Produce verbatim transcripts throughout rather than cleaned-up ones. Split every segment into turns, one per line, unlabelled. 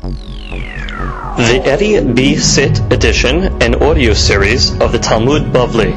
The Eddie B. Sit edition and audio series of the Talmud Bavli.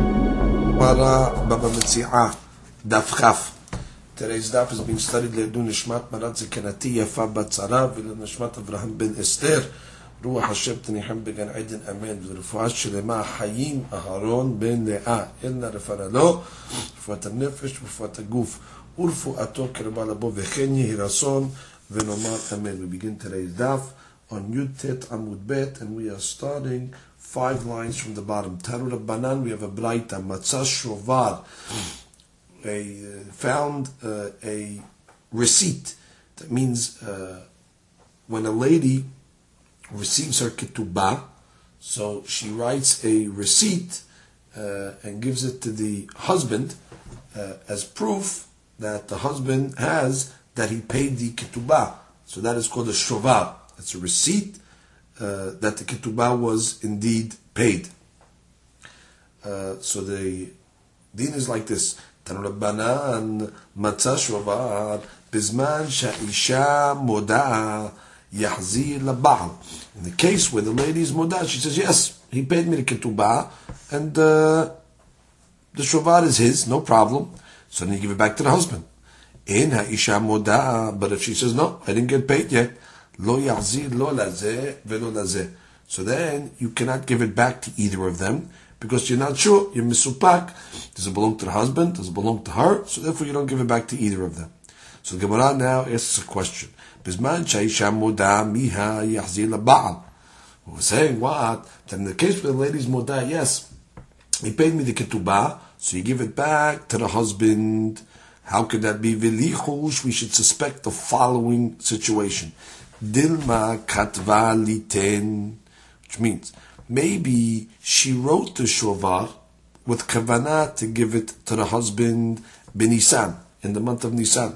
Mara Baba Metzi'ah, Daf Chaf. Today's daf is being studied Le'edu Nishmat Marat Zekenati Yafa Bat Tzara V'le Nishmat Avraham Ben Esther Ruach Hashem Tenihem Began Eden Amen V'refuat Shelema Hayim Aharon Ben Le'ah Elna Refara Lo Refuat HaNefesh Refuat HaGuf U'refuato Kerba Labo V'chen Yehi Rason V'nomar Amen. We begin today's daf on Yud Tet Amud Bet, and we are starting five lines from the bottom. Taru Rabbanan, we have a Braita, Matzah Shovar, a uh, found uh, a receipt. That means uh, when a lady receives her ketubah, so she writes a receipt uh, and gives it to the husband uh, as proof that the husband has that he paid the ketubah. So that is called a shovar. It's a receipt uh, that the ketubah was indeed paid. Uh, so the din is like this. Tanu Rabbanan matzah shovar bizman sha'isha moda'a yahzir laba'al. In the case where the lady is moda'a, she says, yes, he paid me the ketubah, and uh, the shovar is his, no problem. So then you give it back to the husband. In ha'isha moda'a, but if she says, no, I didn't get paid yet, Lo yahzir lo lazeh velo lazeh. So then you cannot give it back to either of them because you're not sure. You're misupak. Does it belong to the husband? Does it belong to her? So therefore you don't give it back to either of them. So the Gemara now asks a question. Bizman sha'isha moda miha yahzir laba'al. We're saying what? That in the case where the lady's moda, yes, he paid me the ketubah, so you give it back to the husband. How could that be? V'lichush, we should suspect the following situation. Dilma katva liten, which means maybe she wrote the shovar with kavanah to give it to the husband b'Nisan, in the month of Nisan.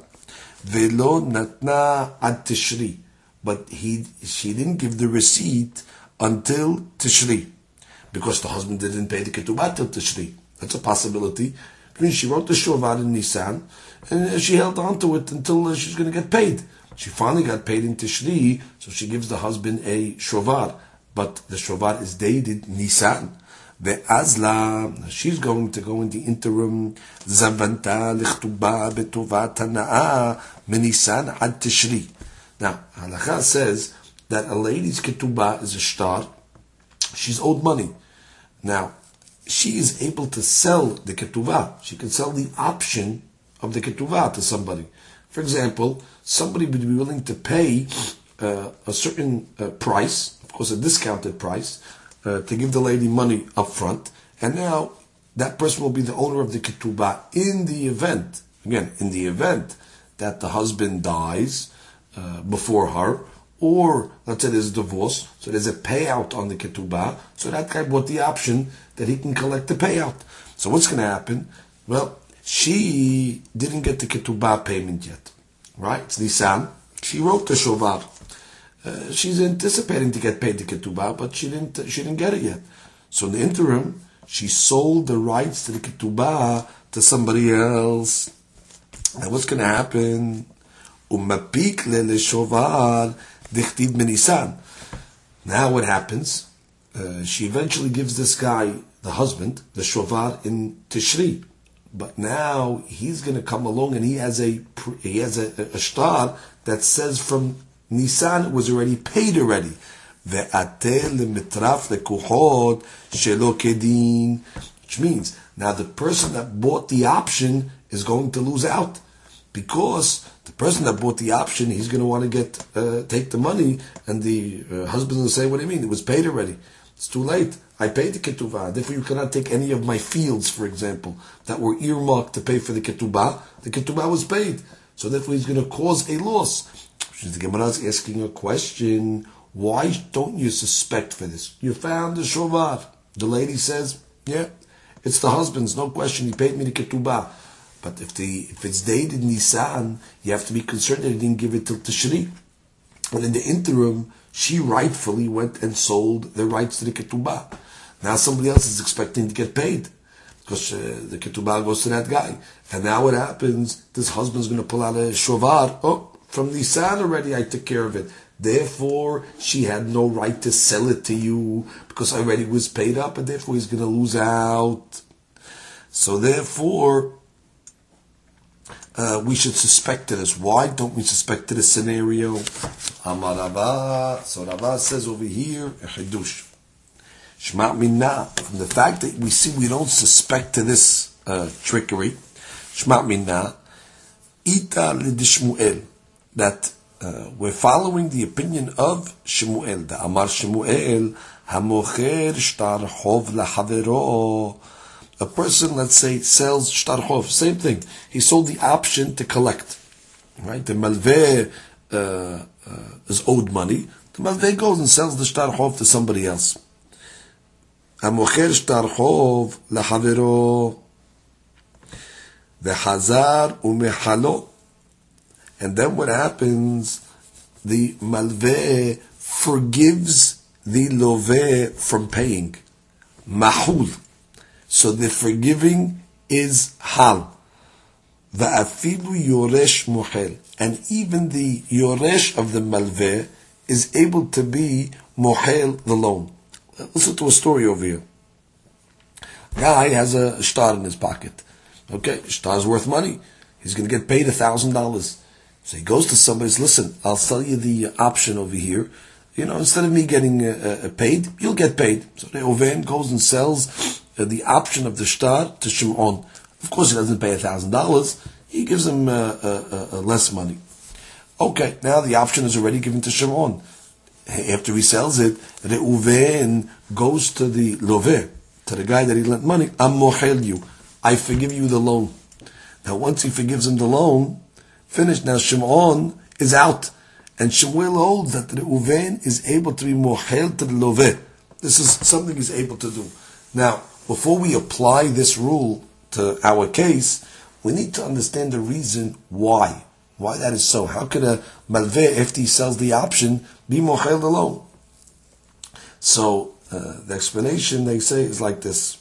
Velo natna ad Tishri, but he she didn't give the receipt until Tishri, because the husband didn't pay the ketubah till Tishri. That's a possibility. It means she wrote the shovar in Nisan, and she held on to it until she's going to get paid. She finally got paid in Tishri, so she gives the husband a shovar. But the shovar is dated Nisan. The Azla, she's going to go in the interim. Zavanta lichtuba betova tana'a menisan ad Tishri. Now, Halakha says that a lady's ketubah is a shtar. She's owed money. Now, she is able to sell the ketubah. She can sell the option of the ketubah to somebody. For example, somebody would be willing to pay uh, a certain uh, price, of course a discounted price, uh, to give the lady money up front, and now that person will be the owner of the ketubah in the event, again, in the event that the husband dies uh, before her, or let's say there's a divorce, so there's a payout on the ketubah, so that guy bought the option that he can collect the payout. So what's going to happen? Well, she didn't get the ketubah payment yet, right? It's Nisan. She wrote the shovar. Uh, she's anticipating to get paid the ketubah, but she didn't. She didn't get it yet. So in the interim, she sold the rights to the ketubah to somebody else. Now what's going to happen? Umapik le shovar dichtiv menisan. Now what happens? Uh, she eventually gives this guy, the husband, the shovar in Tishri. But now he's going to come along and he has a he has a, a, a shtar that says from Nisan it was already paid already. Which means now the person that bought the option is going to lose out, because the person that bought the option, he's going to want to get uh, take the money, and the uh, husband will say, "What do you mean? It was paid already. It's too late. I paid the ketubah. Therefore, you cannot take any of my fields, for example, that were earmarked to pay for the ketubah. The ketubah was paid. So therefore, he's going to cause a loss." The Gemara is asking a question. Why don't you suspect for this? You found the shovar. The lady says, yeah, it's the husband's, no question. He paid me the ketubah. But if the if it's dated Nisan, you have to be concerned that he didn't give it till Tishri. And in the interim, she rightfully went and sold the rights to the ketubah. Now somebody else is expecting to get paid because uh, the ketubah goes to that guy. And now what happens? This husband's going to pull out a shovar. Oh, from Nisan already I took care of it. Therefore, she had no right to sell it to you because already was paid up, and therefore he's going to lose out. So therefore, uh, we should suspect it as. Why don't we suspect it as scenario? Amar Rava. So Rava says over here, Chidush. Shma minna. From the fact that we see we don't suspect to this uh, trickery, Shma minna, ita l'dishmuel, that uh, we're following the opinion of Shemuel. The Amar Shemuel, hamocher shtar chov lahavero. A person, let's say, sells shtar chov, same thing. He sold the option to collect. Right? The malveh uh, uh, is owed money. The malveh goes and sells the shtar chov to somebody else. המוכר שטר חוב לחברו וחזר ומחלו. And then what happens? The malveh forgives the loveh from paying. Mahul. So the forgiving is hal. Va'afilu yoresh mohel. And even the yoresh of the malveh is able to be mohel, the loan. Listen to a story over here. A guy has a shtar in his pocket. Okay, shtar is worth money. He's going to get paid a thousand dollars. So he goes to somebody and says, listen, I'll sell you the option over here. You know, instead of me getting uh, uh, paid, you'll get paid. So the Oven goes and sells uh, the option of the shtar to Shimon. Of course, he doesn't pay a thousand dollars. He gives him uh, uh, uh, less money. Okay, now the option is already given to Shimon. After he sells it, Reuven goes to the loveh, to the guy that he lent money. I'm mohel you. I forgive you the loan. Now, once he forgives him the loan, finished. Now Shimon is out, and Shemuel holds that Reuven is able to be mohel to the loveh. This is something he's able to do. Now, before we apply this rule to our case, we need to understand the reason why. Why that is so. How could a malveh, after he sells the option, be mohel the loan? So, uh, the explanation, they say, is like this.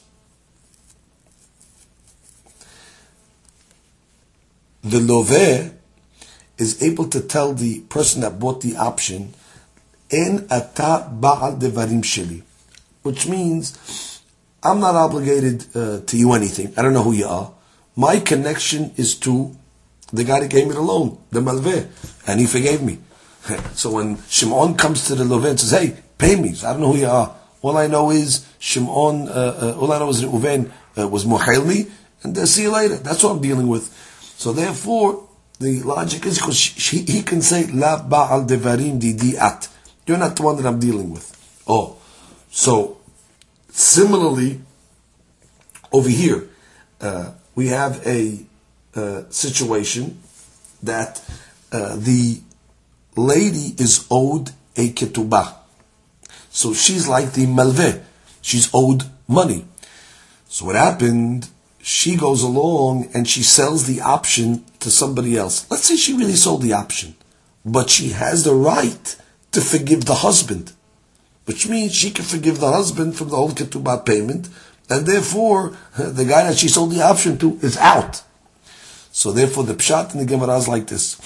The loveh is able to tell the person that bought the option, En ata ba'al devarim sheli, which means, I'm not obligated uh, to you anything. I don't know who you are. My connection is to the guy that gave me the loan, the malveh, and he forgave me. So when Shimon comes to the loveh and says, hey, pay me, so I don't know who you are. All I know is Shimon, uh, uh, all I know is Reuven uh, was mohel me, and uh, see you later. That's what I'm dealing with. So therefore, the logic is because he can say, La ba'al devarim didi'at. You're not the one that I'm dealing with. Oh, so similarly, over here, uh, we have a uh, situation that uh, the lady is owed a ketubah. So she's like the malveh. She's owed money. So what happened? She goes along and she sells the option to somebody else. Let's say she really sold the option, but she has the right to forgive the husband, which means she can forgive the husband from the whole ketubah payment, and therefore the guy that she sold the option to is out. So therefore the pshat in the Gemara is like this.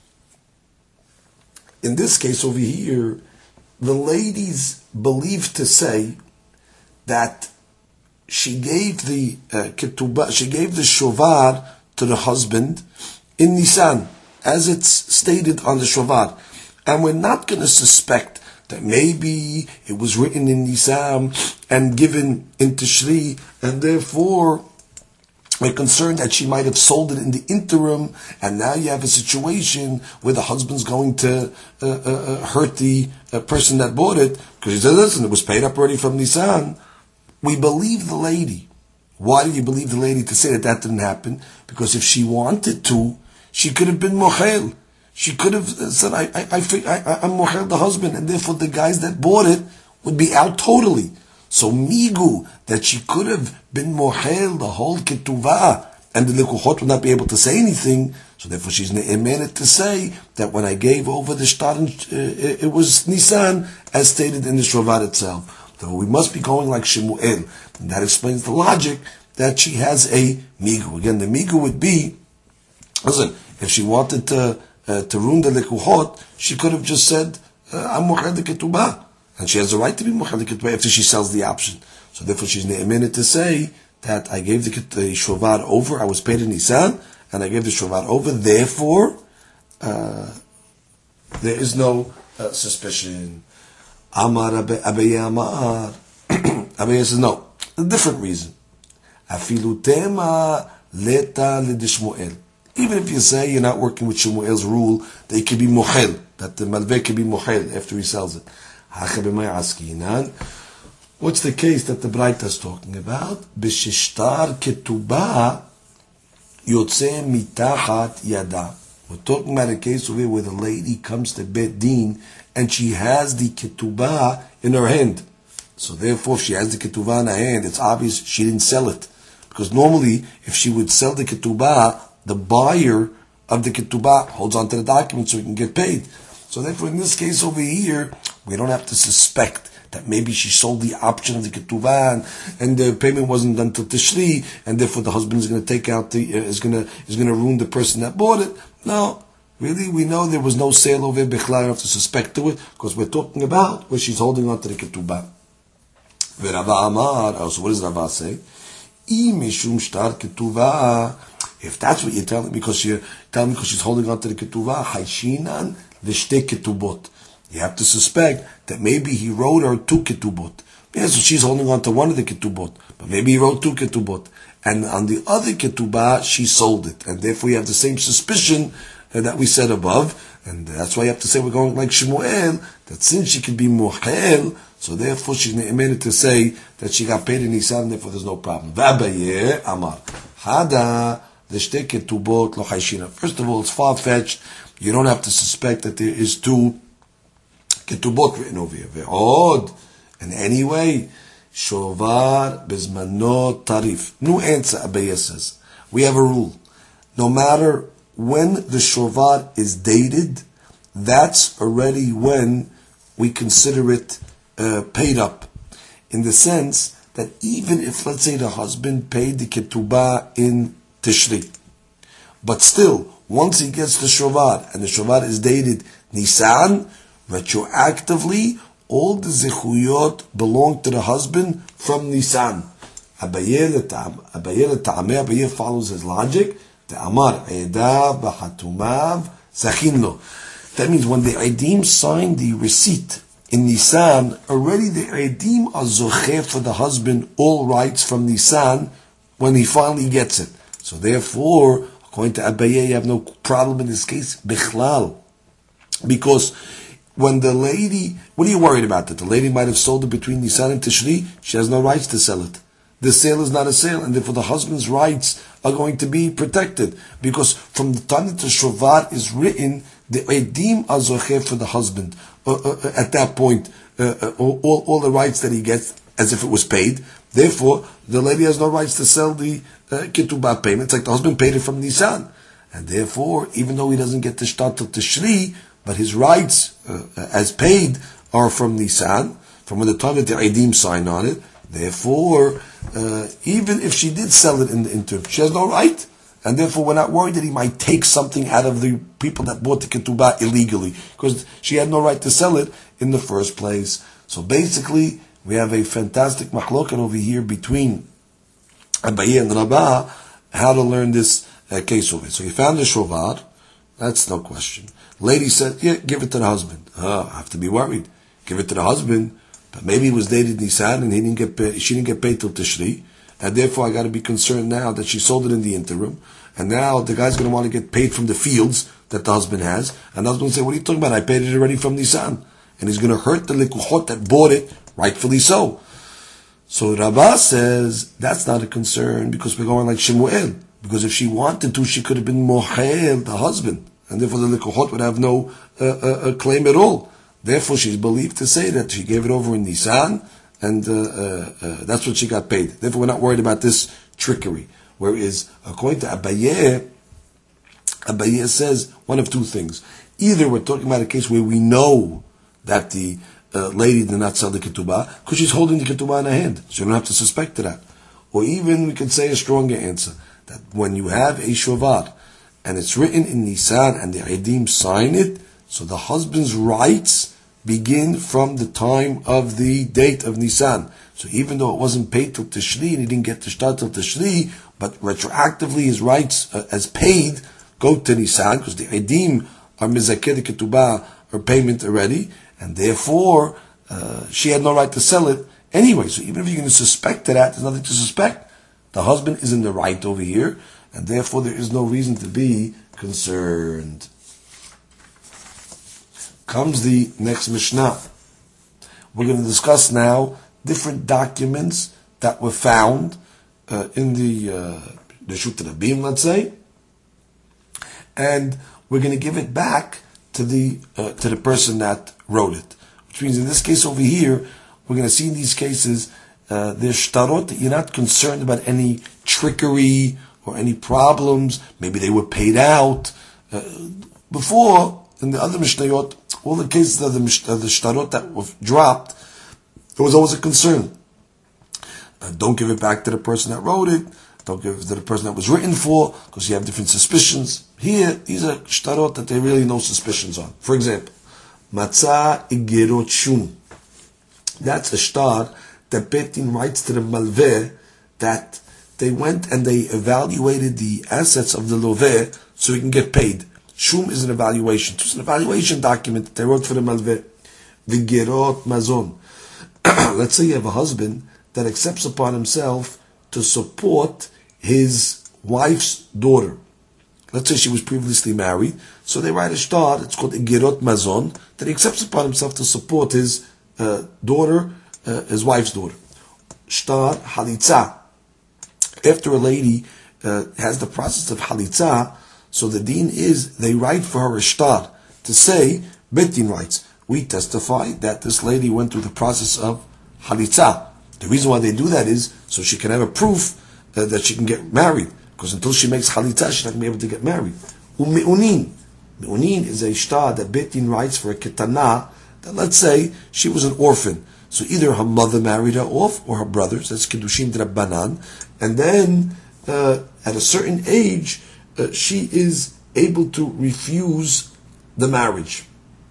In this case over here, the ladies believed to say that she gave the uh, ketubah, she gave the shovar to the husband in Nisan, as it's stated on the shovar. And we're not going to suspect that maybe it was written in Nisan and given in Tishri, and therefore we're concerned that she might have sold it in the interim, and now you have a situation where the husband's going to uh, uh, uh, hurt the uh, person that bought it, because he says, listen, it was paid up already from Nisan. We believe the lady. Why do you believe the lady to say that that didn't happen? Because if she wanted to, she could have been mohel. She could have said, I, I, I, I, I'm mohel the husband, and therefore the guys that bought it would be out totally. So migu, that she could have been mohel the whole ketuvah, and the lekuchot would not be able to say anything. So therefore she's ne'emenet to say that when I gave over the shtar, uh, it was Nisan, as stated in the shovar itself. So we must be going like Shemuel, and that explains the logic that she has a migu. Again, the migu would be, listen, if she wanted to uh, to ruin the lekuchot, she could have just said, uh, I'm mukhel the ketubah. And she has the right to be mukhel the ketubah after she sells the option. So therefore she's ne'eminah to say that I gave the, the shovar over, I was paid in Nisan, and I gave the shovar over, therefore, uh, there is no uh, suspicion. Amar Abaye Amar. Abaye says, no, a different reason. Afilu tema leta lidishmuel. Even if you say you're not working with Shmuel's rule, that it can be mukhel, that the malveh can be mukhel after he sells it. What's the case that the Braita is talking about? B'shishtar ketubah yotze mitachat yada. We're talking about a case over here where the lady comes to Bet Din and she has the ketubah in her hand. So therefore, if she has the ketubah in her hand, it's obvious she didn't sell it. Because normally, if she would sell the ketubah, the buyer of the ketubah holds on to the document so he can get paid. So therefore, in this case over here, we don't have to suspect that maybe she sold the option of the ketubah and, and the payment wasn't done till Tishri, and therefore the husband is going to take out the uh, is going to is going to ruin the person that bought it. No, really, we know there was no sale over it. Bechla, don't have to suspect to it because we're talking about where she's holding on to the ketubah. Rava Amar. Also, what does Rava say? If that's what you're telling me, because you're telling me because she's holding on to the ketubah, haishinan v'shtei ketubot. You have to suspect that maybe he wrote her two ketubot. Yeah, so she's holding on to one of the ketubot, but maybe he wrote two ketubot, and on the other ketubah she sold it, and therefore you have the same suspicion uh, that we said above, and that's why you have to say we're going like Shmuel, that since she could be mukhel, so therefore she's ne'eminah to say that she got paid in Nisan, therefore there's no problem. V'abaye Amar Hada l'shtei ketubot lo hayshina. First of all, it's far-fetched. You don't have to suspect that there is two ketubot written over here. Ve'od, and anyway, shovar bezmano tarif. New answer, Abaye says. We have a rule. No matter when the shovar is dated, that's already when we consider it uh, paid up. In the sense that even if, let's say, the husband paid the ketubah in Tishri, but still, once he gets the shovar, and the shovar is dated Nisan, retroactively, all the zechuyot belong to the husband from Nisan. Abaye Abaye follows his logic. The Amar Eda B'Hatumav Zachinlo. That means when the Eidim signed the receipt in Nisan, already the Eidim are zocheh for the husband all rights from Nisan when he finally gets it. So therefore, according to Abaye, you have no problem in this case, Bichlal. Because when the lady, what are you worried about? That the lady might have sold it between Nisan and Tishri? She has no rights to sell it. The sale is not a sale, and therefore the husband's rights are going to be protected. Because from the time that the shovar is written, the edim are zocheh for the husband. Uh, uh, at that point, uh, uh, all, all the rights that he gets as if it was paid. Therefore, the lady has no rights to sell the uh, ketubah payment. It's like the husband paid it from Nisan. And therefore, even though he doesn't get the shtar till Tishri, but his rights uh, as paid are from Nisan, from when the time that the edim sign on it. Therefore, uh, even if she did sell it in the interim, she has no right. And therefore, we're not worried that he might take something out of the people that bought the ketubah illegally, because she had no right to sell it in the first place. So basically, we have a fantastic machloket over here between Abaye and Rabba, how to learn this uh, case over here. So he found the shovar, that's no question. Lady said, yeah, give it to the husband. Oh, I have to be worried. Give it to the husband, but maybe it was dated Nisan and he didn't get paid, she didn't get paid till Tishri. And therefore, I got to be concerned now that she sold it in the interim. And now the guy's going to want to get paid from the fields that the husband has. And the husband will say, what are you talking about? I paid it already from Nisan. And he's going to hurt the likuchot that bought it, rightfully so. So Rabbah says, that's not a concern because we're going like Shemuel. Because if she wanted to, she could have been mohel, the husband. And therefore the likuchot would have no uh, uh, uh, claim at all. Therefore she's believed to say that she gave it over in Nisan. And uh, uh, uh, that's what she got paid. Therefore, we're not worried about this trickery. Whereas, according to Abaye, Abaye says one of two things. Either we're talking about a case where we know that the uh, lady did not sell the ketubah, because she's holding the ketubah in her hand. So you don't have to suspect that. Or even we could say a stronger answer, that when you have a shovar, and it's written in Nisan, and the Eidim sign it, so the husband's rights begin from the time of the date of Nisan. So even though it wasn't paid till Tishri and he didn't get the shtar till Tishri, but retroactively his rights uh, as paid go to Nisan because the Edim are Mizakeh Ketubah or payment already, and therefore uh, she had no right to sell it anyway. So even if you're going to suspect that, there's nothing to suspect. The husband is in the right over here, and therefore there is no reason to be concerned. Comes the next Mishnah. We're going to discuss now different documents that were found uh, in the uh, the Shut Rabim, let's say, and we're going to give it back to the uh, to the person that wrote it. Which means in this case over here, we're going to see in these cases uh, there's shtarot that you're not concerned about any trickery or any problems. Maybe they were paid out uh, before. In the other Mishnayot, all the cases of the, of the shtarot that were dropped, there was always a concern. Uh, don't give it back to the person that wrote it. Don't give it to the person that was written for, because you have different suspicions. Here, these are shtarot that they really no suspicions on. For example, matzah igerot shum. That's a shtar that Beit Din writes to the malveh that they went and they evaluated the assets of the loveh so he can get paid. Shum is an evaluation. It's an evaluation document that they wrote for the malveh. Vigerot mazon. Let's say you have a husband that accepts upon himself to support his wife's daughter. Let's say she was previously married, so they write a shtar, it's called Igirot Mazon, that he accepts upon himself to support his uh, daughter, uh, his wife's daughter. Shtar Halitza. After a lady uh, has the process of Halitza, so the deen is, they write for her a shtar, to say, Beit Din writes, we testify that this lady went through the process of Halitza. The reason why they do that is so she can have a proof uh, that she can get married. Because until she makes Halitza, she's not going to be able to get married. U'me'unin. Me'unin is a shtar that Beit Din writes for a ketana, that let's say she was an orphan. So either her mother married her off, or her brothers, that's Kiddushin D'Rabbanan, and then uh, at a certain age, uh, she is able to refuse the marriage.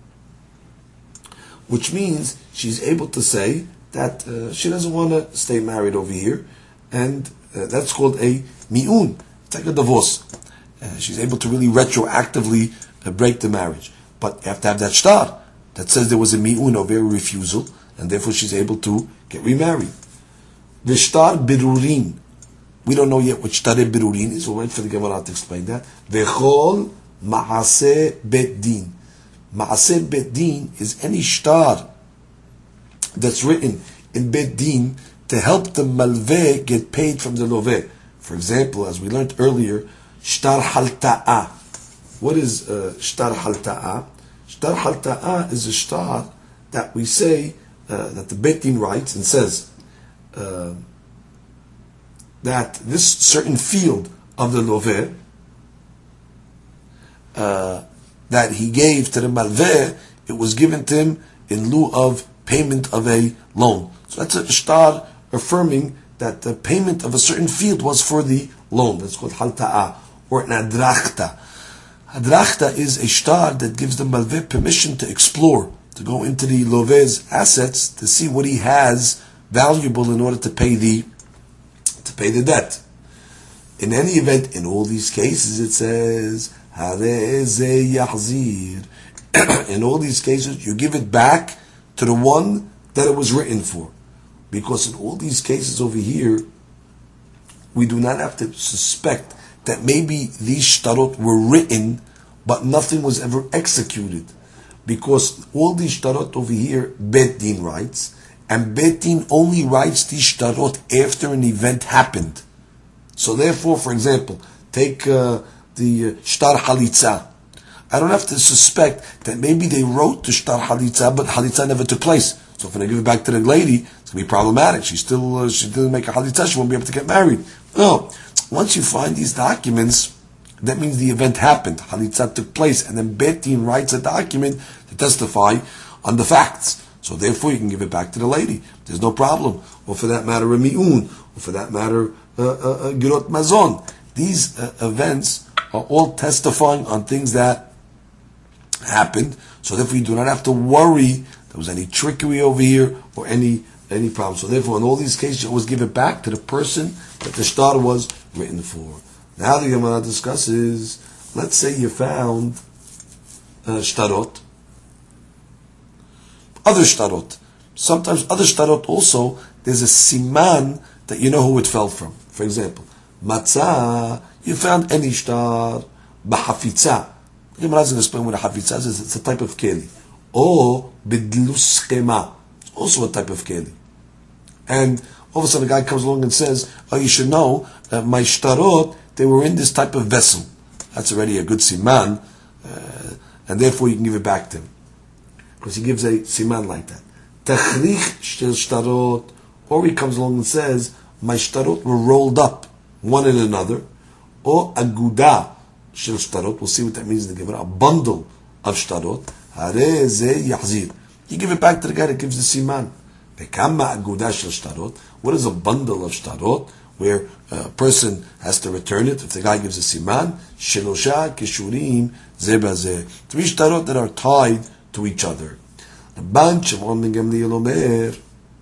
Which means she's able to say that uh, she doesn't want to stay married over here, and uh, that's called a mi'un. It's like a divorce. Uh, she's able to really retroactively uh, break the marriage. But you have to have that shtar that says there was a mi'un or very refusal, and therefore she's able to get remarried. The shtar birurin. We don't know yet what shtar birurin is. We'll wait for the Gemara to explain that. Vechol ma'aseh bet din. Ma'aseh bet din is any shtar that's written in Bet Din to help the malveh get paid from the loveh. For example, as we learned earlier, shtar halta'a. What is uh, shtar halta'a? Shtar halta'a is a shtar that we say, uh, that the Bet Din writes and says uh, that this certain field of the loveh uh, that he gave to the malveh, it was given to him in lieu of payment of a loan. So that's a shtar affirming that the payment of a certain field was for the loan. That's called halta'a, or an adrachta. Adrachta is a shtar that gives the malveh permission to explore, to go into the loveh's assets to see what he has valuable in order to pay the to pay the debt. In any event, in all these cases, it says hareze yahzir. In all these cases, you give it back to the one that it was written for. Because in all these cases over here, we do not have to suspect that maybe these shtarot were written, but nothing was ever executed. Because all these shtarot over here, Bet Din writes, and Bet Din only writes these shtarot after an event happened. So therefore, for example, take uh, the uh, shtar halitza. I don't have to suspect that maybe they wrote the shtar halitza, but halitza never took place. So if I give it back to the lady, it's going to be problematic. She still uh, she didn't make a halitza, she won't be able to get married. No. Once you find these documents, that means the event happened. Halitza took place, and then Bet Din writes a document to testify on the facts. So therefore you can give it back to the lady. There's no problem. Or for that matter, a mi'un. Or for that matter, a girot mazon. These uh, events are all testifying on things that happened, so therefore you do not have to worry there was any trickery over here, or any any problem. So therefore, in all these cases, you always give it back to the person that the shtar was written for. Now the Gemara discusses, let's say you found uh, shtarot, other shtarot. Sometimes other shtarot also, there's a siman that you know who it fell from. For example, matzah, you found any shtar, b'hafitza. The Gemara is going to explain what a hafitza is. It's a type of keli. Or bidlus chema, it's also a type of keli. And all of a sudden a guy comes along and says, oh, you should know, uh, my shtarot, they were in this type of vessel. That's already a good siman, uh, and therefore you can give it back to him. Because he gives a siman like that. Tachrich shel shtarot, or he comes along and says, my shtarot were rolled up, one in another, or aguda shel shtarot, we'll see what that means in the Gemara, a bundle of shtarot, hare ze yahzir. You give it back to the guy that gives the siman. Bekama aguda shel shtarot, what is a bundle of shtarot, where a person has to return it if the guy gives a siman? Shelosha kishurim ze bazeh. Three shtarot that are tied to each other. The bunch of one Gamliel Omer.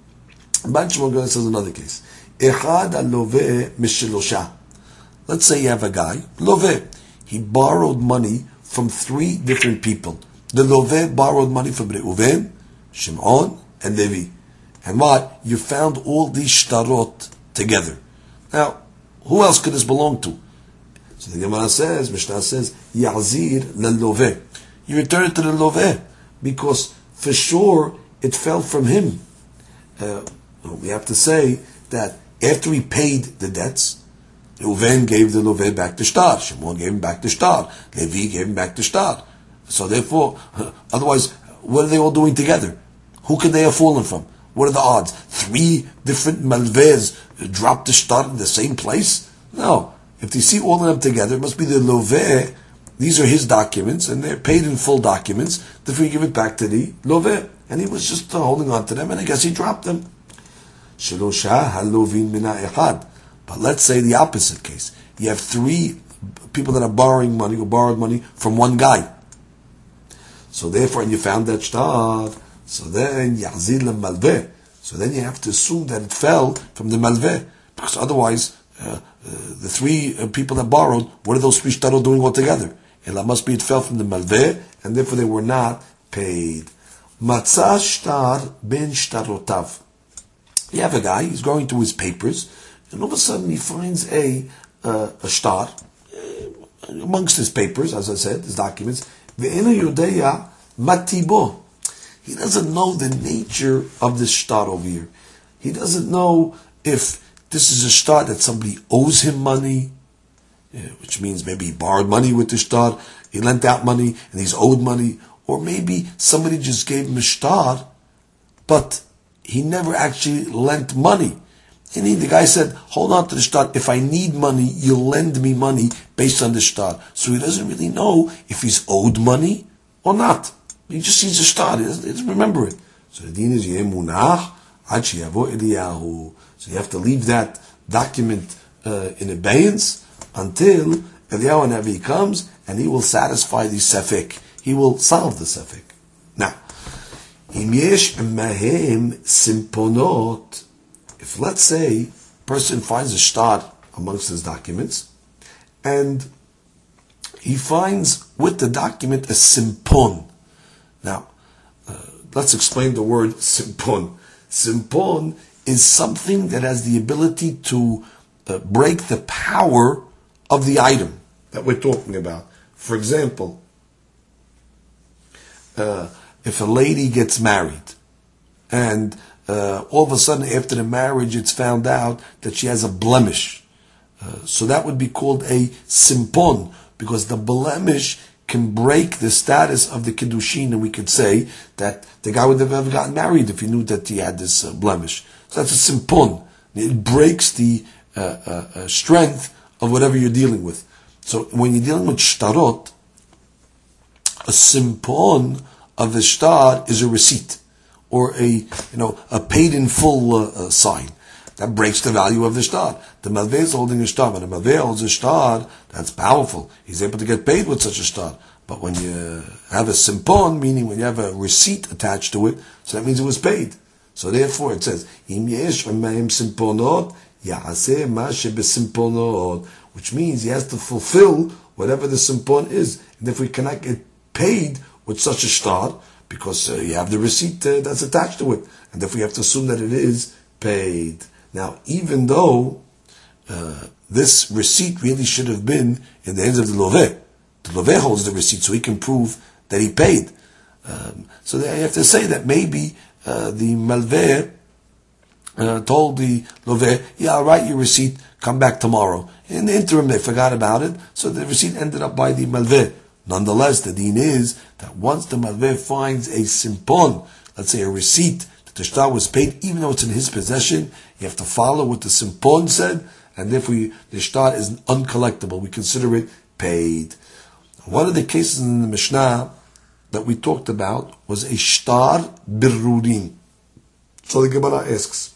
Bunch of one says another case. Echad alove mishelosha. Let's say you have a guy, love. He borrowed money from three different people. The love borrowed money from Reuven, Shimon, and Levi. And what? You found all these shtarot together. Now, who else could this belong to? So the Gemara says, Mishnah says, Yazir lelove. You return it to the love, because for sure it fell from him. Uh, we have to say that after he paid the debts, Reuven gave the love back to shtar, Shimon gave him back to shtar, Levi gave him back to shtar. So therefore, uh, otherwise, what are they all doing together? Who could they have fallen from? What are the odds? Three different malvez dropped the shtar in the same place? No. If you see all of them together, it must be the loveh. These are his documents, and they're paid in full documents. Therefore, you give it back to the loveh. And he was just uh, holding on to them, and I guess he dropped them. Shelosha halovin mina echad. But let's say the opposite case. You have three people that are borrowing money, or borrowed money from one guy. So therefore, and you found that shtar, so then yahzir malveh. So then you have to assume that it fell from the malveh, because otherwise, uh, uh, the three uh, people that borrowed, what are those three shtarot doing all together? And that must be it fell from the malveh, and therefore they were not paid. Matzah shtar ben shtarotav. You have a guy, he's going through his papers, and all of a sudden he finds a uh, a shtar uh, amongst his papers, as I said, his documents. Ve'enu yodeya matibo. He doesn't know the nature of this shtar over here. He doesn't know if this is a shtar that somebody owes him money, which means maybe he borrowed money with the shtar, he lent out money, and he's owed money, or maybe somebody just gave him a shtar, but he never actually lent money. And he, the guy said, hold on to the shtar, if I need money, you'll lend me money based on the shtar. So he doesn't really know if he's owed money or not. He just sees a shtar, he doesn't, he doesn't remember it. So the deen is yemunach ad sheyavo Eliyahu. So you have to leave that document uh, in abeyance until Eliyahu Navi comes, and he will satisfy the sefek. He will solve the sefek. Now, im yesh mahem simponot. If, let's say, a person finds a shtar amongst his documents, and he finds with the document a simpon. Now, uh, let's explain the word simpon. Simpon is something that has the ability to uh, break the power of the item that we're talking about. For example, uh, if a lady gets married, and uh, all of a sudden after the marriage it's found out that she has a blemish, uh, so that would be called a simpon, because the blemish can break the status of the kiddushin, and we could say that the guy would have never gotten married if he knew that he had this uh, blemish. So that's a simpon. It breaks the uh, uh, uh, strength of whatever you're dealing with. So when you're dealing with shtarot, a simpon of the shtar is a receipt, or a you know a paid in full uh, uh, sign. That breaks the value of the shtar. The malveh is holding a shtar. When the malveh holds a shtar, that's powerful. He's able to get paid with such a shtar. But when you have a simpon, meaning when you have a receipt attached to it, so that means it was paid. So therefore it says, Im yesh imahim simponot, ya'aseh ma shebesimponot, which means he has to fulfill whatever the simpon is. And if we cannot get paid with such a shtar, because uh, you have the receipt uh, that's attached to it, and if we have to assume that it is paid. Now, even though uh, this receipt really should have been in the hands of the loveh, the loveh holds the receipt, so he can prove that he paid. Um, so I have to say that maybe uh, the malveh uh, told the loveh, yeah, I'll write your receipt, come back tomorrow. In the interim, they forgot about it, so the receipt ended up by the malveh. Nonetheless, the deen is that once the malveh finds a simpon, let's say a receipt, that the shtar was paid, even though it's in his possession, you have to follow what the simpon said, and if we, the shtar is uncollectible, we consider it paid. One of the cases in the Mishnah that we talked about was a shtar birrurin. So the Gemara asks,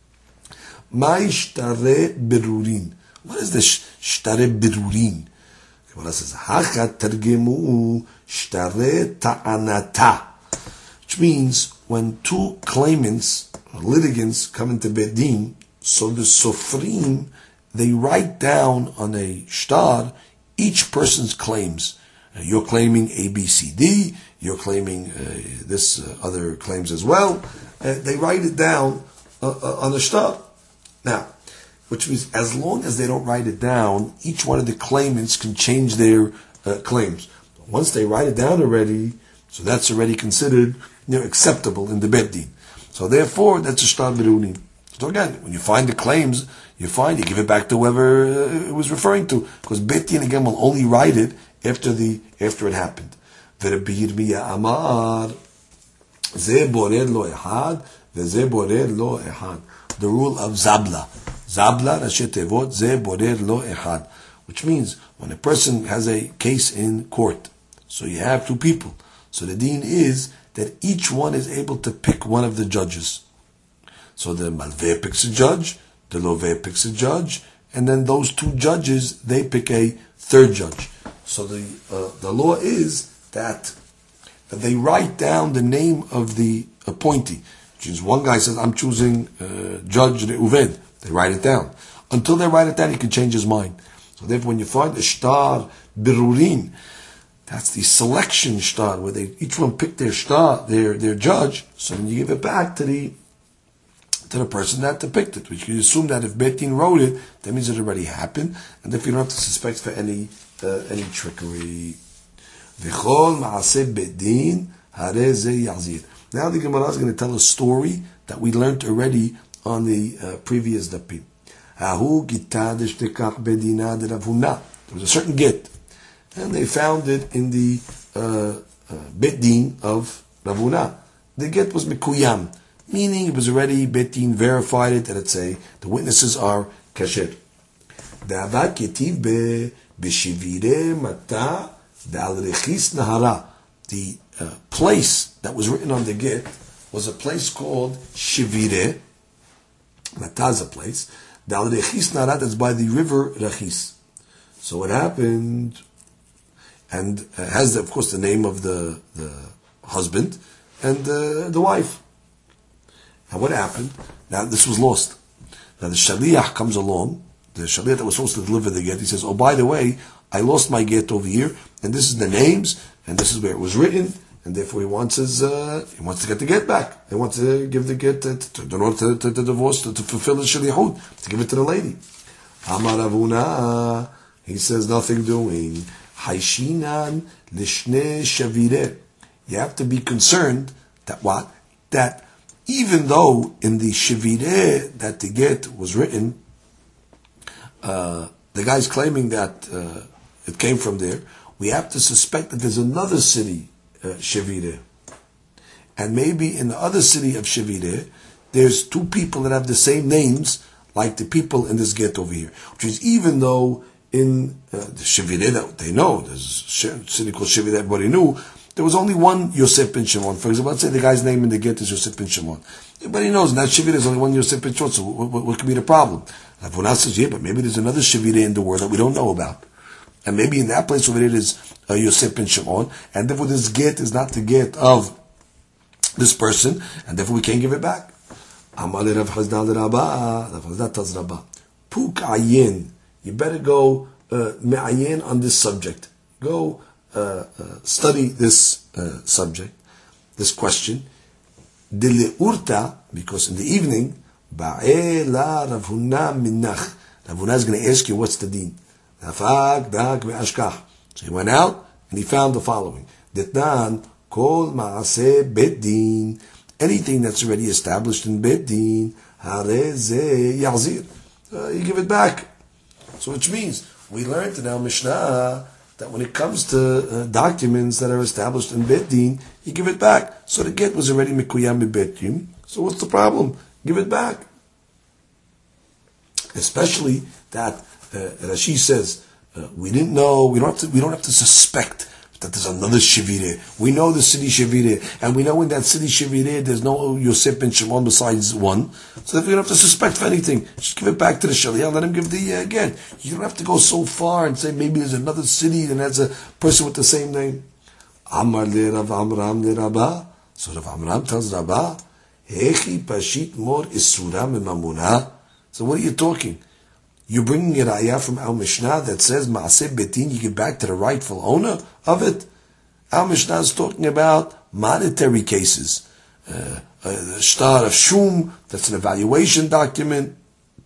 Mai shtare birrurin? What is the shtare birrurin? The Gemara says, Hacha tergemu shtare ta'anata, which means when two claimants, litigants, come into Beit Din, so the sofrim, they write down on a shtar each person's claims. Uh, you're claiming A, B, C, D. You're claiming uh, this uh, other claims as well. Uh, they write it down uh, uh, on the shtar. Now, which means as long as they don't write it down, each one of the claimants can change their uh, claims. But once they write it down already, so that's already considered, you know, acceptable in the Beit Din. So therefore, that's a shtar birrurin. So again, when you find the claims, you find, you give it back to whoever uh, it was referring to, because Beit Din again will only write it after the after it happened. Rabbi Yirmiyah Amar, Ze bored lo ehad, veze bored lo ehad. The rule of Zabla. Zabla, Rashi Tevot, Ze bored lo ehad. Which means, when a person has a case in court, so you have two people, so the deen is that each one is able to pick one of the judges. So the malveh picks a judge, the loveh picks a judge, and then those two judges, they pick a third judge. So the uh, the law is that, that they write down the name of the appointee. Which is, one guy says, I'm choosing uh, Judge Reuved. They write it down. Until they write it down, he can change his mind. So therefore, when you find a shtar birrurin, that's the selection shtar, where they each one pick their shtar, their their judge. So then you give it back to the to the person that depicted, which you assume that if Beit Din wrote it, that means it already happened, and if you don't have to suspect for any uh, any trickery. V'chol ma'aseh Beit Din harei ze yazir. Now the Gemara is going to tell a story that we learned already on the uh, previous dapim. Hahu gitad ishtekach bedina de Rav Huna. There was a certain get, and they found it in the uh, uh, Beit Din of Rav Huna. The get was mikuyam, meaning it was already Beit Din verified it, and it's a the witnesses are kasher. Da'avad ketiv be b'shivire mata da'al rechis nahara. The uh, place that was written on the get was a place called Shivire. Mata is a place. Da'al rechis nahara, that's by the river Rechis. So what happened, and uh, has the, of course the name of the the husband and uh, the wife. Now what happened? Now this was lost. Now the shaliach comes along, the shaliach that was supposed to deliver the get, he says, oh, by the way, I lost my get over here, and this is the names, and this is where it was written, and therefore he wants his, uh, he wants to get the get back. He wants to give the get to, to, in order to, to, to divorce, to, to fulfill the shaliachut, to give it to the lady. Amar Rav Huna, he says, nothing doing. Haishinan lishne shavire. You have to be concerned that what? That even though in the Shivire that the get was written, uh, the guy's claiming that uh, it came from there, we have to suspect that there's another city, uh, Shivire. And maybe in the other city of Shivire, there's two people that have the same names like the people in this get over here. Which is, even though in uh, the Shivire that they know, there's a city called Shivire that everybody knew, there was only one Yosef ben Shimon. For example, let's say the guy's name in the get is Yosef ben Shimon. Everybody knows in that Shivire there's only one Yosef ben Shimon, so what, what, what could be the problem? Rav Huna says, yeah, but maybe there's another Shivire in the world that we don't know about. and maybe in that place over there is uh, Yosef ben Shimon, and therefore this get is not the get of this person, and therefore we can't give it back. Amar le Rav Chazda le Rabba, Rav Chazda tells Rabba, Puk ayin, you better go uh, me'ayin on this subject. Go uh, uh, study this uh, subject, this question. Dele urta, because in the evening, ba'e la Rav Huna minnach. Rav Huna is going to ask you, what's the deen? Nafak dak ve'ashkach. So he went out and he found the following. Ditnan kol ma'aseh bet din. Anything that's already established in bet din, hare ze yazir. You give it back. So which means, we learned in our Mishnah that when it comes to uh, documents that are established in bet din, you give it back. So the get was already mikuyam mi bet din. So what's the problem? Give it back. Especially that uh, Rashi says uh, we didn't know. We don't have to. We don't have to suspect that there's another Shavire. We know the city Shavire, and we know in that city Shavire there's no Yosef ben Shimon besides one. So if we don't have to suspect for anything, just give it back to the Shaliach. Let him give the uh, get. You don't have to go so far and say maybe there's another city and that's a person with the same name. Amar le Rav Amram le Rabba. So Rav Amram tells Rabba, Hechi pashit mor isura memamuna. So what are you talking? You're bringing a raya from our Mishnah that says Maaseh Betin, you give back to the rightful owner of it. Our Mishnah is talking about monetary cases. Uh, uh, the Shtar of Shum, that's an evaluation document,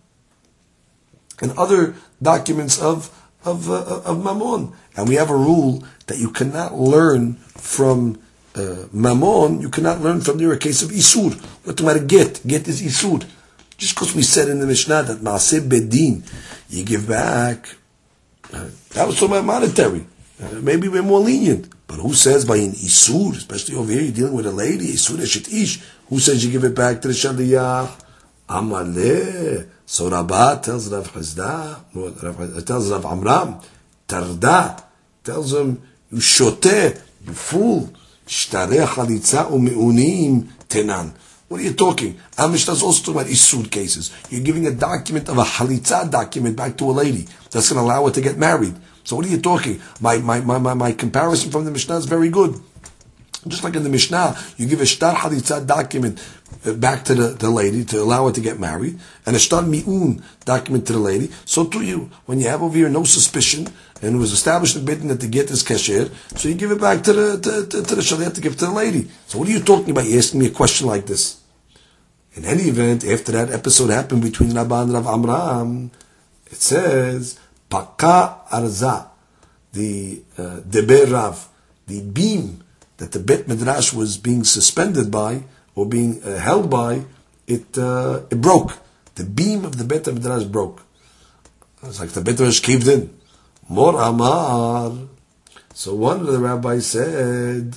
and other documents of of, uh, of Mammon. And we have a rule that you cannot learn from uh, Mammon, you cannot learn from there a case of Isur. We're talking about a get. Get is Isur. Just because we said in the Mishnah that Maaseh Bedin, you give back, uh, that was talking about monetary. Uh, maybe we're more lenient. But who says by an Isur, especially over here, you're dealing with a lady, Isur Eshet Ish, who says you give it back to the Shaliach? Amaleh. So Rabbah tells Rav Chazda, tells Rav Amram, Tarda, tells him, you shoteh, you fool, shtareh chalitza u'meunim tenan. What are you talking? Our Mishnah is also talking about Isur cases. You're giving a document of a Halitza document back to a lady that's going to allow her to get married. So what are you talking? My, my, my, my, my comparison from the Mishnah is very good. Just like in the Mishnah, you give a Shtar Halitza document back to the, the lady to allow her to get married, and a Shtar Mi'un document to the lady. So to you, when you have over here no suspicion, and it was established in Bidin that the get is kasher, so you give it back to the to, to, to the Shaliach to give it to the lady. So what are you talking about? You're asking me a question like this. In any event, after that episode happened between Rabba and Rav Amram, it says, Paka Arza, the uh, Deber Rav, the beam that the Bet Midrash was being suspended by, or being uh, held by, it uh, it broke. The beam of the Bet Midrash broke. It's like the Bet Midrash caved in. Mor Amar. So one of the rabbis said,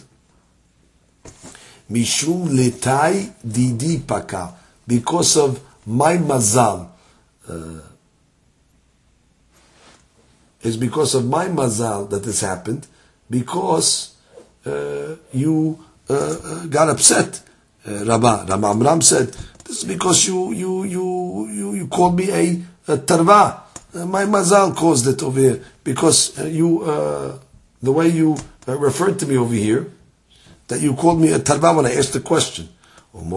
Mishum letai didi paka, because of my mazal. Uh, it's because of my mazal that this happened, because uh, you uh, uh, got upset. Uh, Rabbah, Rabbi Amram said, this is because you you you you, you called me a, a tarva. Uh, my mazal caused it over here, because uh, you uh, the way you uh, referred to me over here, that you called me a tarva when I asked the question. And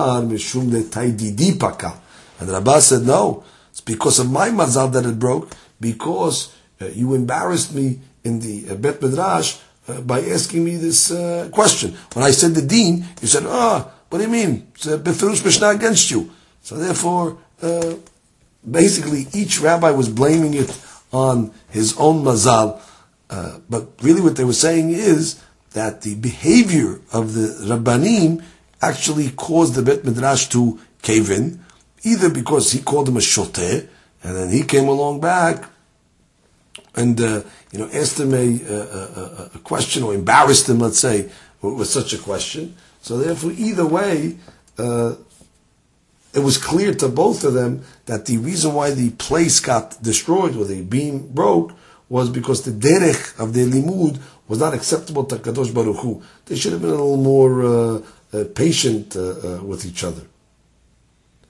Rabbah said, no, it's because of my mazal that it broke, because uh, you embarrassed me in the uh, Bet Midrash uh, by asking me this uh, question. When I said the deen, you said, ah, oh, what do you mean? It's a Befirush Mishnah against you. So therefore, uh, basically each rabbi was blaming it on his own mazal. Uh, but really what they were saying is that the behavior of the Rabbanim actually caused the Bet Midrash to cave in, either because he called him a shoteh, and then he came along back and uh, you know asked him a, a, a, a question, or embarrassed him, let's say, with such a question. So therefore, either way, uh, it was clear to both of them that the reason why the place got destroyed, or the beam broke, was because the derech of the limud was not acceptable to Kadosh Baruch Hu. They should have been a little more uh, uh, patient uh, uh, with each other.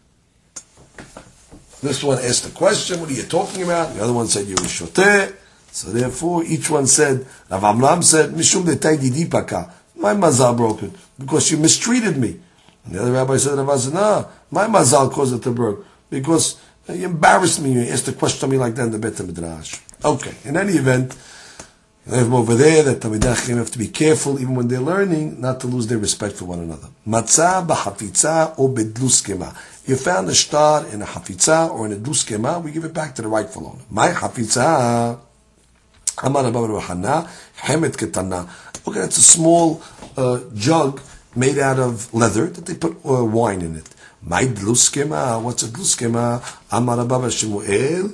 This one asked the question, what are you talking about? The other one said, you were shoteh. So therefore, each one said, Rav Amram said, Mishum detaydi dipaka. My mazal broke it, because she mistreated me. And the other rabbi said, Rav Azana, my mazal caused it to break, because you embarrassed me, you asked a question to me like that in the Bet Midrash. Okay, in any event, you have over there that Talmidei Chacham have to be careful, even when they're learning, not to lose their respect for one another. Matzah b'hafitza or bedlus kema. You found a star in a hafitza or in a dlus kema, we give it back to the rightful owner. My hafitza, Amar Rabba bar Hana, hemet ketana. Okay, it's a small uh, jug made out of leather that they put uh, wine in it. My dlus kema, what's a dlus kema? Amar Rabba bar Shemuel,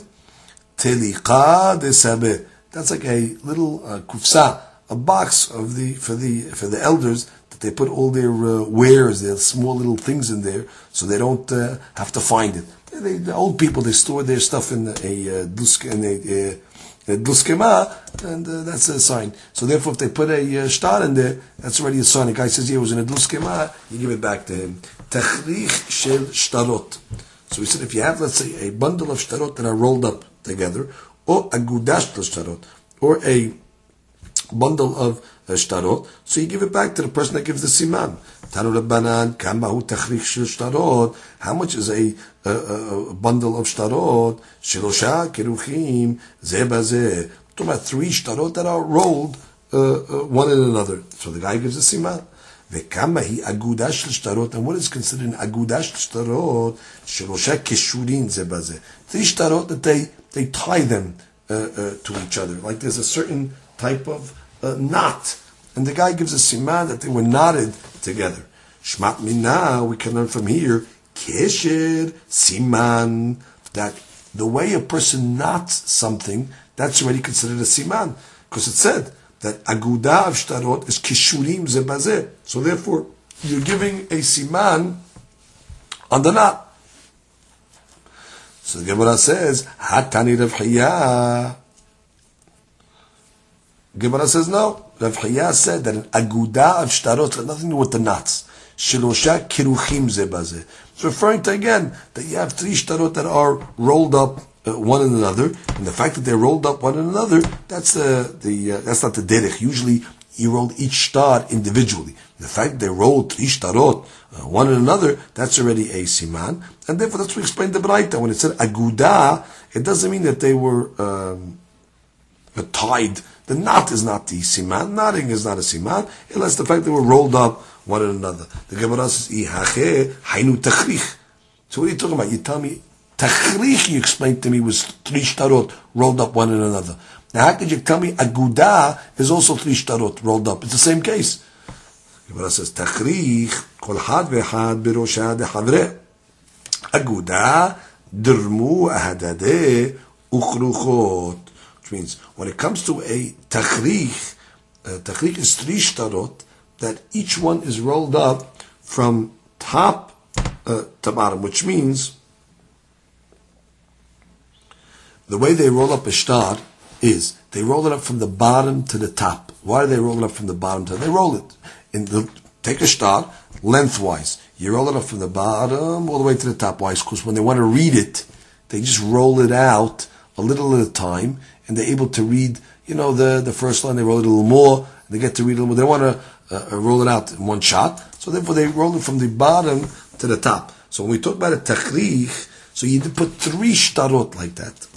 teliqa de sabeh. That's like a little uh, kufsa, a box of the for the for the elders that they put all their uh, wares, their small little things in there, so they don't uh, have to find it. They, the old people, they store their stuff in a dusk in a, a duskema, and uh, that's a sign. So therefore, if they put a uh, star in there, that's already a sign. The guy says, "Yeah, it was in a duskema." You give it back to him. Tachrich shel shtarot. So we said, if you have, let's say, a bundle of shtarot that are rolled up together, or agudash shtarot, or a bundle of uh, shtarot, so you give it back to the person that gives the siman. Tanu Rabbanan, kamahu tachrich shel shtarot. How much is a, a, a bundle of shtarot? Shilosha keruchim zeh bazeh. Talking about three shtarot that are rolled uh, uh, one in another. So the guy gives the siman. Vekamahi agudash shtarot. And what is considered an agudash shtarot? Shilosha keshurin zeh bazeh. Three shtarot that they they tie them uh, uh, to each other. Like there's a certain type of uh, knot. And the guy gives a siman that they were knotted together. Shmat minna, we can learn from here, kesher, siman, that the way a person knots something, that's already considered a siman. Because it said that aguda of shtarot is kishurim zebazeh. So therefore, you're giving a siman on the knot. So the Gemara says, Hatani Rav Hiya. Gemara says, no. Rav Hiya said that an aguda of shtarot has nothing to do with the knots. Shilosha kiruchim zebazeh. It's referring to, again, that you have three shtarot that are rolled up uh, one in another, and the fact that they're rolled up one in another, that's uh, the uh, that's not the derech. Usually, you roll each shtar individually. The fact that they rolled three shtarot uh, one in another, that's already a siman, and therefore that's what we explained the Braita. When it said aguda, it doesn't mean that they were um, tied. The knot is not the siman. Knotting is not a siman, unless the fact that they were rolled up one in another. The Gemara says, "Ihache hainu tachrich." So what are you talking about? You tell me tachrich. You explained to me was three shtarot rolled up one in another. Now, how could you tell me aguda is also three shtarot rolled up? It's the same case. The Gemara says, "Tachrich kol had vehad birosha dehavre aguda dermu ahadade uchruchot." Which means when it comes to a tachrich, uh, tachrich is three shtarot that each one is rolled up from top uh, to bottom, which means the way they roll up a shtar is they roll it up from the bottom to the top. Why do they roll it up from the bottom to the top? They roll it in the take a shtar lengthwise. You roll it up from the bottom all the way to the top. Why? Because when they want to read it, they just roll it out a little at a time, and they're able to read, you know, the, the first line, they roll it a little more, and they get to read a little more. They want to uh, roll it out in one shot, so therefore they roll it from the bottom to the top. So when we talk about a tachrich, so you put three shtarot like that.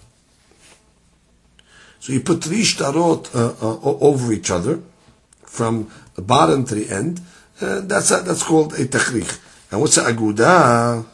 So you put three shtarot uh, uh, over each other, from the bottom to the end, uh, that's a, that's called a tachrich. And what's a aguda?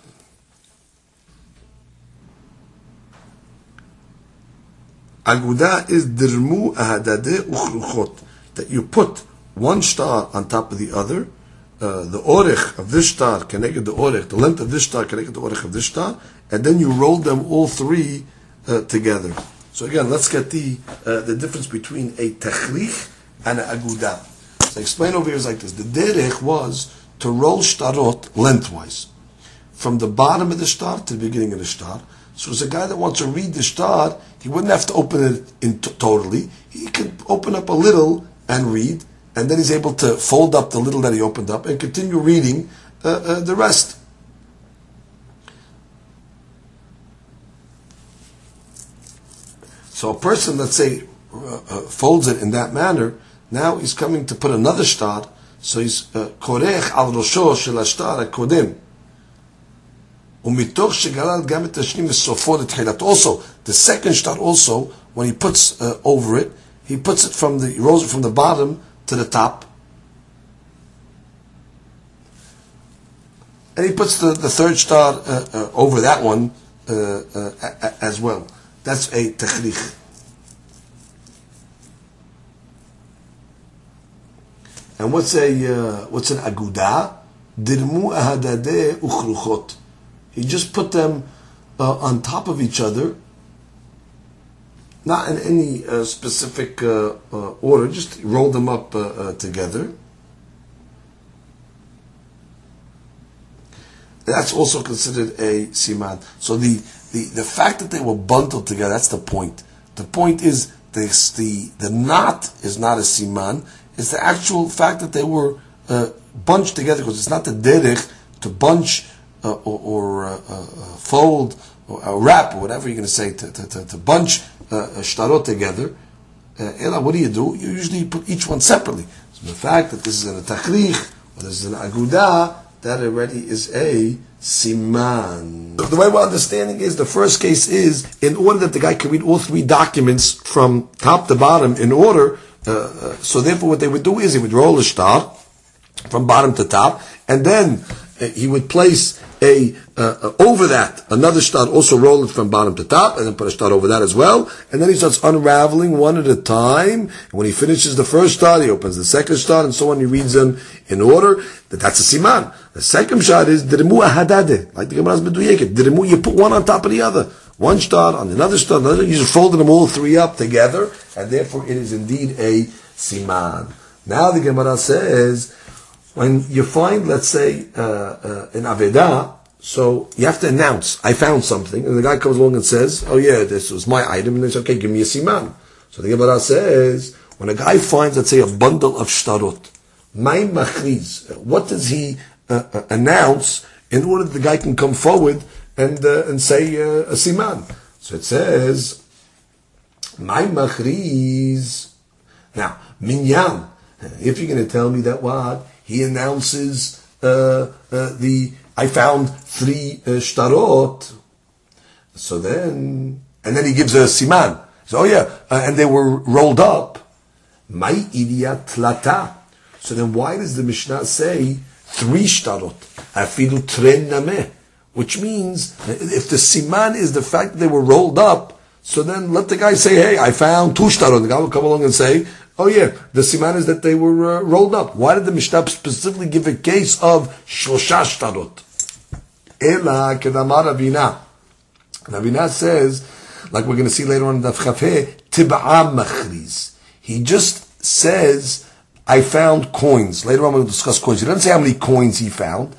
Aguda is dirmu ahadade uchruchot, that you put one star on top of the other, uh, the orech of this star connected the orech, the length of this star connected the orech of this star, and then you roll them all three uh, together. So again, let's get the uh, the difference between a tachrich and an aguda. So explain over here is like this: the derech was to roll shtarot lengthwise, from the bottom of the star to the beginning of the star. So as a guy that wants to read the shtar, he wouldn't have to open it in t- totally. He could open up a little and read, and then he's able to fold up the little that he opened up and continue reading uh, uh, the rest. So a person, let's say, uh, uh, folds it in that manner, now he's coming to put another shtar, so he's korech al rosho shel hashtar hakodem. Umitoch shegalal gam et hashnim v'sofo letchilat. Also, the second shtar also, when he puts uh, over it, he puts it from the, he rolls it from the bottom to the top. And he puts the, the third shtar uh, uh, over that one uh, uh, as well. That's a techrich. And what's a uh, what's an aguda? Dirmu ahadadeh uchruchot. He just put them uh, on top of each other, not in any uh, specific uh, uh, order. Just rolled them up uh, uh, together. That's also considered a siman. So the, the, the fact that they were bundled together, that's the point. The point is this, the the knot is not a siman. It's the actual fact that they were uh, bunched together, because it's not the derech to bunch uh, or, or uh, uh, fold or uh, wrap or whatever you're going to say to, to, to, to bunch uh, shtarot together. Uh, what do you do? You usually put each one separately. So the fact that this is in a tachrich or this is an aguda, that already is a siman. The way we're understanding is, the first case is, in order that the guy can read all three documents from top to bottom in order, uh, uh, so therefore what they would do is, he would roll a shtar from bottom to top, and then uh, he would place a, uh, uh, over that, another shtar, also roll it from bottom to top, and then put a shtar over that as well, and then he starts unraveling one at a time, and when he finishes the first shtar, he opens the second shtar, and so on, he reads them in order. That that's a siman. The second shtar is dirmu ahadade, like the Gemara's meduyeket. Dirmu, you put one on top of the other, one shtar on another shtar, another. You just folded them all three up together, and therefore it is indeed a siman. Now the Gemara says, when you find, let's say, uh, uh, an avedah, so you have to announce, I found something, and the guy comes along and says, oh yeah, this was my item, and they say, okay, give me a siman. So the Gemara says, when a guy finds, let's say, a bundle of shtarot, my machriz, what does he uh, uh, announce in order that the guy can come forward and uh, and say uh, a siman? So it says, my machriz. Now, minyan. If you're going to tell me that what he announces, uh, uh, the I found three uh, shtarot. So then, and then he gives a siman. So oh yeah, uh, and they were rolled up. My idiya tlata. So then why does the Mishnah say three shtarot? Afidu tren nameh. Which means, if the siman is the fact that they were rolled up, so then let the guy say, hey, I found two shtarot. The guy will come along and say, oh yeah, the siman is that they were uh, rolled up. Why did the Mishnah specifically give a case of shlosha shtarot? Ela kedamar Ravina. Ravina says, like we're going to see later on in Daf Chafeh, tib'a machriz. He just says, I found coins. Later on we'll discuss coins. He doesn't say how many coins he found.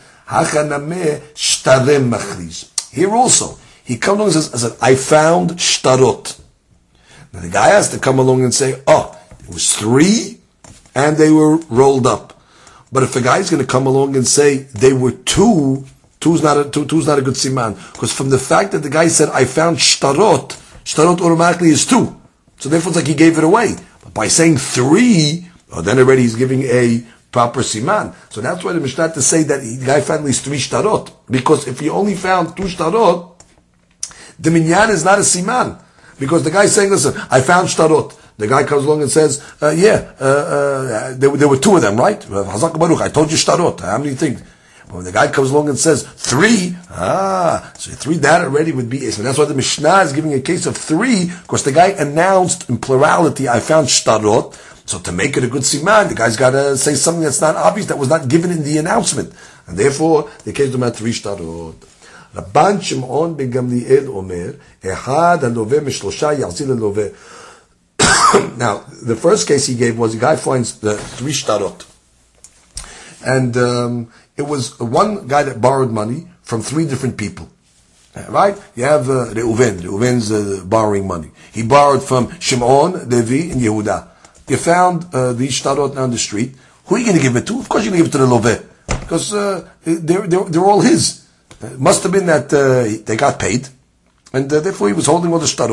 Here also, he comes along and says, says, I found shtarot. Now the guy has to come along and say, oh, it was three, and they were rolled up. But if a guy's going to come along and say they were two, two's not a, two, two's not a good siman. Because from the fact that the guy said, I found shtarot, shtarot automatically is two. So therefore it's like he gave it away. But by saying three, oh, then already he's giving a proper siman. So that's why the Mishnah had to say that the guy found at least three shtarot. Because if he only found two shtarot, the minyan is not a siman. Because the guy's saying, listen, I found shtarot. The guy comes along and says, uh, yeah, uh, uh, there, there were two of them, right? Hazak Baruch, I told you shtarot. How many things? When the guy comes along and says three, ah, so three, that already would be ism. That's why the Mishnah is giving a case of three, because the guy announced in plurality, I found shtarot. So to make it a good siman, the guy's got to say something that's not obvious, that was not given in the announcement. And therefore, the case of three shtarot. Rabban Shimon ben Gamliel Omer, Ehad haloveh mishlosha yachzir haloveh. Now, the first case he gave was the guy finds the three shtarot. And um, it was one guy that borrowed money from three different people. Right? You have uh, Reuven. Reuven's uh, borrowing money. He borrowed from Shimon, Levi, and Yehuda. You found uh, these shtarot on the street. Who are you going to give it to? Of course you're going to give it to the loveh. Because uh, they're, they're, they're all his. It must have been that uh, they got paid. And uh, therefore he was holding all the shtarot.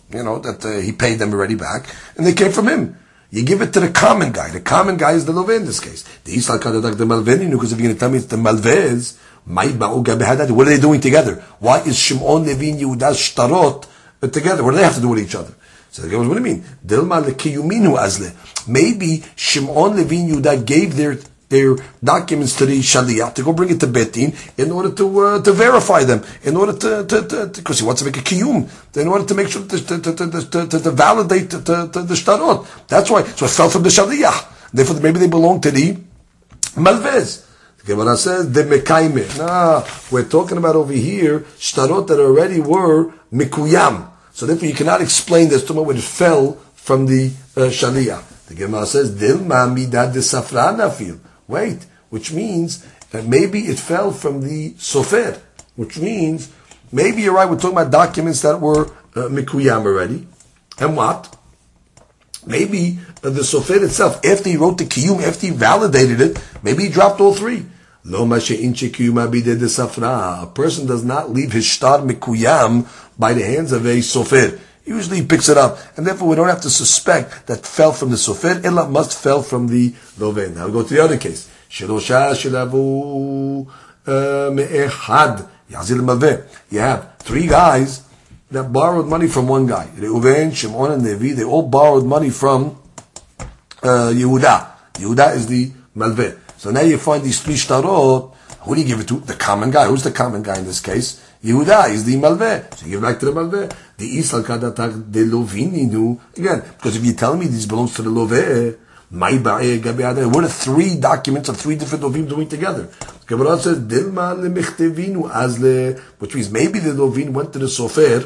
you know, that uh, he paid them already back, and they came from him. You give it to the common guy. The common guy is the Loveh in this case. The Isal Kadadak the Malveni, because if you're going to tell me it's the Malvez, what are they doing together? Why is Shimon, Levi, and Yehuda shtarot together? What do they have to do with each other? So the guy goes, what do you mean? Dilma lekiyuminu azle. Maybe Shimon, Levi, and Yehuda gave their their documents to the Shaliach to go bring it to Betin in order to uh, to verify them, in order to to because he wants to make a kiyum, in order to make sure to to to, to, to, to, to validate to, to, to the shtarot. That's why. So it fell from the Shaliach. Therefore, maybe they belong to the Malvez. The Gemara says the mekaime. Nah, we're talking about over here shtarot that already were mikuyam. So therefore, you cannot explain this to me when it fell from the uh, Shaliach. The Gemara says dilma midad de safrana fil. Wait, which means that maybe it fell from the sofer, which means maybe you're right. We're talking about documents that were uh, mikuyam already, and what? Maybe uh, the sofer itself, after he wrote the kiyum, after he validated it, maybe he dropped all three. Lo mashe'in shekiyum abideh de safra. A person does not leave his shtar mikuyam by the hands of a sofer. Usually he picks it up, and therefore we don't have to suspect that fell from the sofer. Ella must fell from the loveh. Now we go to the other case. Shelosha shelavu me'ehad yazil malveh. You have three guys that borrowed money from one guy. Reuven, Shimon, and Levi. They all borrowed money from uh, Yehuda. Yehuda is the malveh. So now you find these three shtarot. Who do you give it to? The common guy. Who's the common guy in this case? Yehuda is the malveh. So you give back to the malveh. The Isal Kadatak de Lovininu. Again, because if you tell me this belongs to the loveh, what are three documents of three different lovim doing together? Gemara says, Dilma lemechtevinu azle, which means maybe the lovin went to the sofer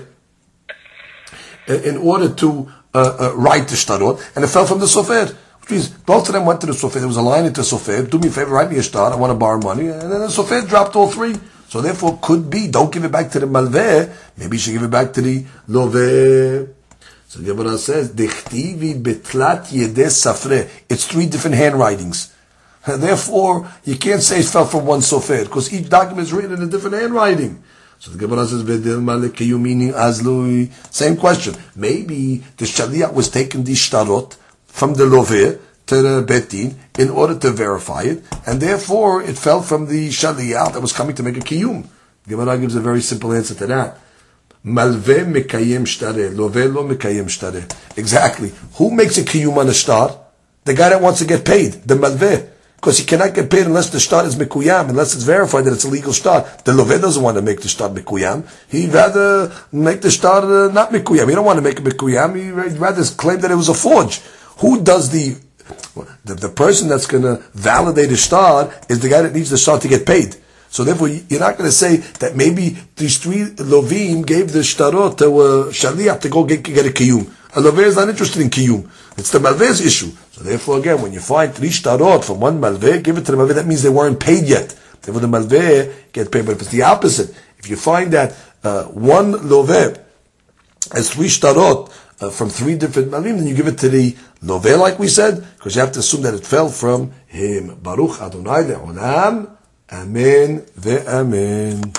in order to uh, uh, write the shtarot, and it fell from the sofer. Which means both of them went to the sofer. There was a line into sofer. Do me a favor, write me a shtar. I want to borrow money, and then the sofer dropped all three. So therefore, could be, don't give it back to the malveh, maybe you should give it back to the loveh. So the Gemara says, Dechtivi betlat yedeh safre. It's three different handwritings. And therefore, you can't say it fell from one sofer, because each document is written in a different handwriting. So the Gemara says, same question. Maybe the Shaliach was taking the shtarot from the loveh to the betin in order to verify it, and therefore it fell from the Shaliach that was coming to make a kiyum. Gemara gives a very simple answer to that. Malveh mekayem shtareh, loveh lo mekayem shtareh. Exactly. Who makes a kiyum on a shtar? The guy that wants to get paid, the malveh. Because he cannot get paid unless the shtar is mikuyam, unless it's verified that it's a legal shtar. The loveh doesn't want to make the shtar mikuyam. He'd rather make the shtar uh, not mikuyam. He don't want to make it mikuyam. He'd rather claim that it was a forge. Who does the The, the person that's going to validate a shtar is the guy that needs the shtar to get paid. So therefore, you're not going to say that maybe these three lovim gave the shtarot to uh, Shaliach to go get, get a kiyum. A loveh is not interested in kiyum. It's the malveh's issue. So therefore, again, when you find three shtarot from one malveh, give it to the malveh. That means they weren't paid yet. Therefore, the malveh get paid. But if it's the opposite, if you find that uh, one loveh has three shtarot Uh, from three different malim, then you give it to the loveh, like we said, because you have to assume that it fell from him. Baruch Adonai le'olam, amen ve'amen.